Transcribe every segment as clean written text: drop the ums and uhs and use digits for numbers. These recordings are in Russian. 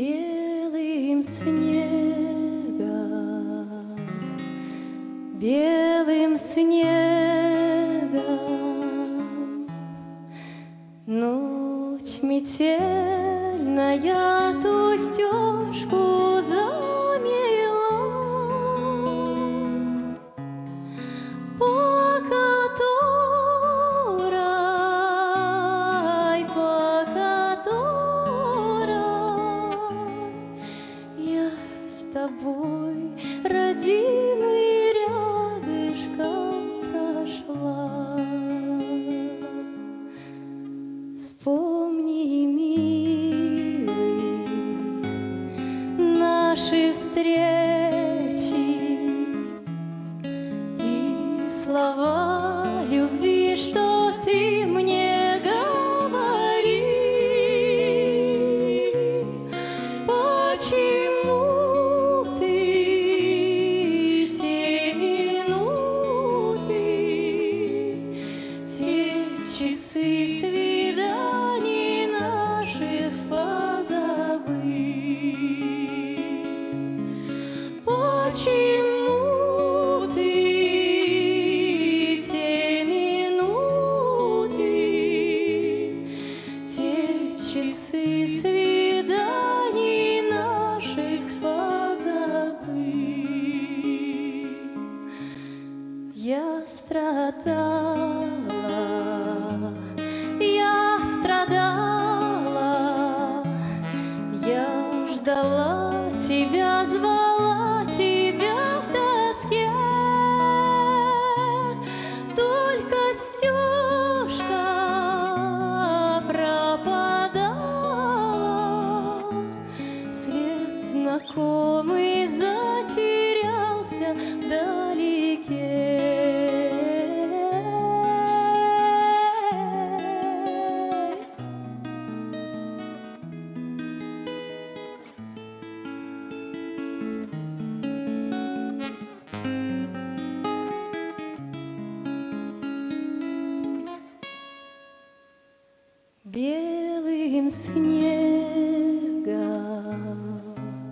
Белым снегом, белым снегом ночь метельная ту стежку замела, по которой я с тобой, родимый, рядышком прошла. Вспомни, милый, наши встречи и слова любви, что ты мне говорил. Почему ты те минуты, те часы свиданий наших позабыл? Почему ты те минуты, те часы свиданий наших позабыл? Я страдала, я страдала, я ждала тебя, звала тебя в тоске. Только стежка пропадала, свет знакомый затерялся вдалеке. Белым снегом,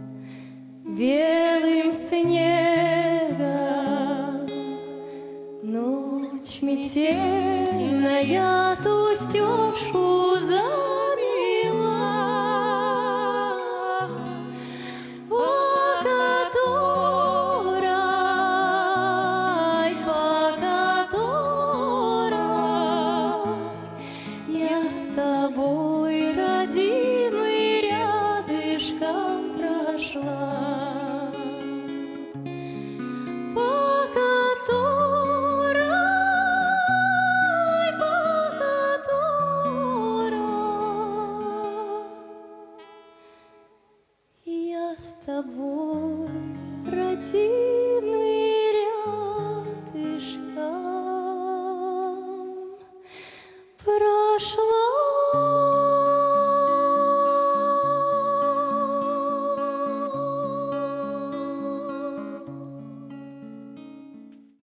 белым снегом ночь метельная ту стежку замела, по которой я с тобой, родимый, рядышком прошла. По которой я с тобой, родимый.